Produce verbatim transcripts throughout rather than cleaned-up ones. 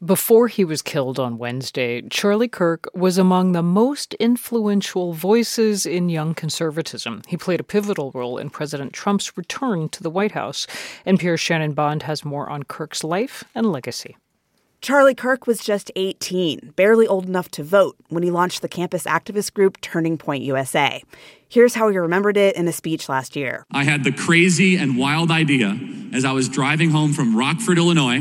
Before he was killed on Wednesday, Charlie Kirk was among the most influential voices in young conservatism. He played a pivotal role in President Trump's return to the White House. N P R's Shannon Bond has more on Kirk's life and legacy. Charlie Kirk was just eighteen, barely old enough to vote, when he launched the campus activist group Turning Point U S A. Here's how he remembered it in a speech last year. I had the crazy and wild idea as I was driving home from Rockford, Illinois.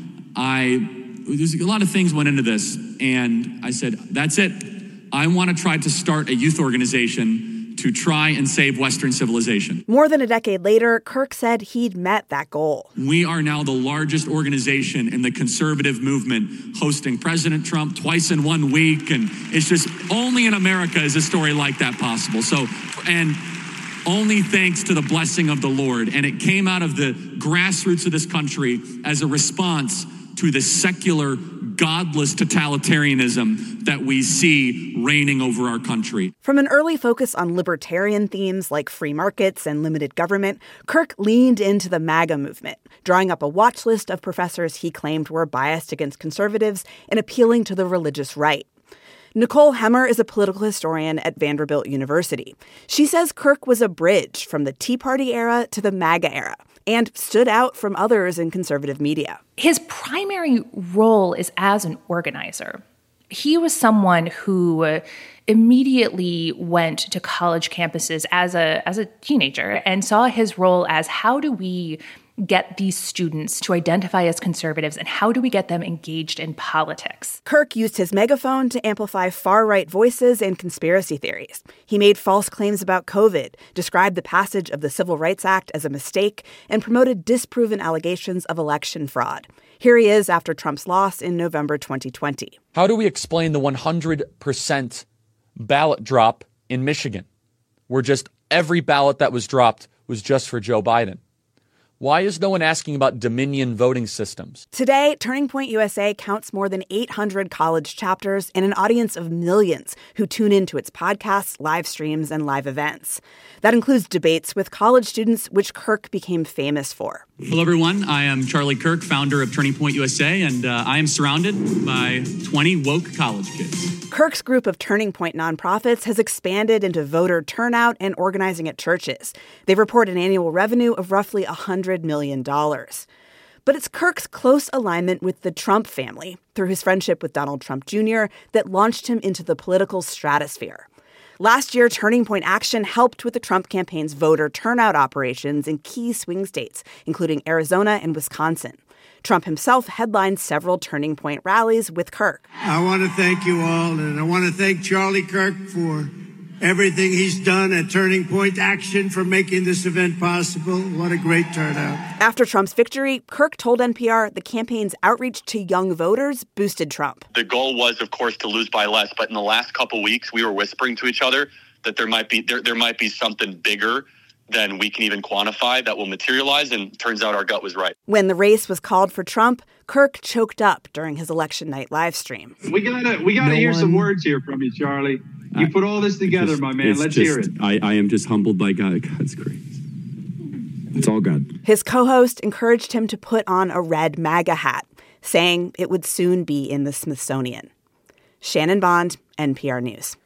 I, there's a lot of things went into this, and I said, that's it. I want to try to start a youth organization to try and save Western civilization. More than a decade later, Kirk said he'd met that goal. We are now the largest organization in the conservative movement, hosting President Trump twice in one week. And it's just only in America is a story like that possible. So, and only thanks to the blessing of the Lord. And it came out of the grassroots of this country as a response to the secular, godless totalitarianism that we see reigning over our country. From an early focus on libertarian themes like free markets and limited government, Kirk leaned into the MAGA movement, drawing up a watch list of professors he claimed were biased against conservatives and appealing to the religious right. Nicole Hemmer is a political historian at Vanderbilt University. She says Kirk was a bridge from the Tea Party era to the MAGA era, and stood out from others in conservative media. His primary role is as an organizer. He was someone who immediately went to college campuses as a as a teenager and saw his role as, how do we get these students to identify as conservatives, and how do we get them engaged in politics? Kirk used his megaphone to amplify far-right voices and conspiracy theories. He made false claims about COVID, described the passage of the Civil Rights Act as a mistake, and promoted disproven allegations of election fraud. Here he is after Trump's loss in November twenty twenty. How do we explain the one hundred percent ballot drop in Michigan, where just every ballot that was dropped was just for Joe Biden? Why is no one asking about Dominion voting systems? Today, Turning Point U S A counts more than eight hundred college chapters and an audience of millions who tune into its podcasts, live streams, and live events. That includes debates with college students, which Kirk became famous for. Hello, everyone. I am Charlie Kirk, founder of Turning Point U S A, and uh, I am surrounded by twenty woke college kids. Kirk's group of Turning Point nonprofits has expanded into voter turnout and organizing at churches. They report an annual revenue of roughly one hundred million dollars. But it's Kirk's close alignment with the Trump family, through his friendship with Donald Trump Junior, that launched him into the political stratosphere. Last year, Turning Point Action helped with the Trump campaign's voter turnout operations in key swing states, including Arizona and Wisconsin. Trump himself headlined several Turning Point rallies with Kirk. I want to thank you all, and I want to thank Charlie Kirk for everything he's done at Turning Point Action for making this event possible. What a great turnout. After Trump's victory, Kirk told N P R the campaign's outreach to young voters boosted Trump. The goal was, of course, to lose by less, but in the last couple weeks, we were whispering to each other that there might be there, there might be something bigger than we can even quantify that will materialize, and turns out our gut was right. When the race was called for Trump, Kirk choked up during his election night live stream. We gotta we gotta no hear one... some words here from you, Charlie. You put all this together, just, my man. Let's just, hear it. I, I am just humbled by God. God's grace. It's all God. His co-host encouraged him to put on a red MAGA hat, saying it would soon be in the Smithsonian. Shannon Bond, N P R News.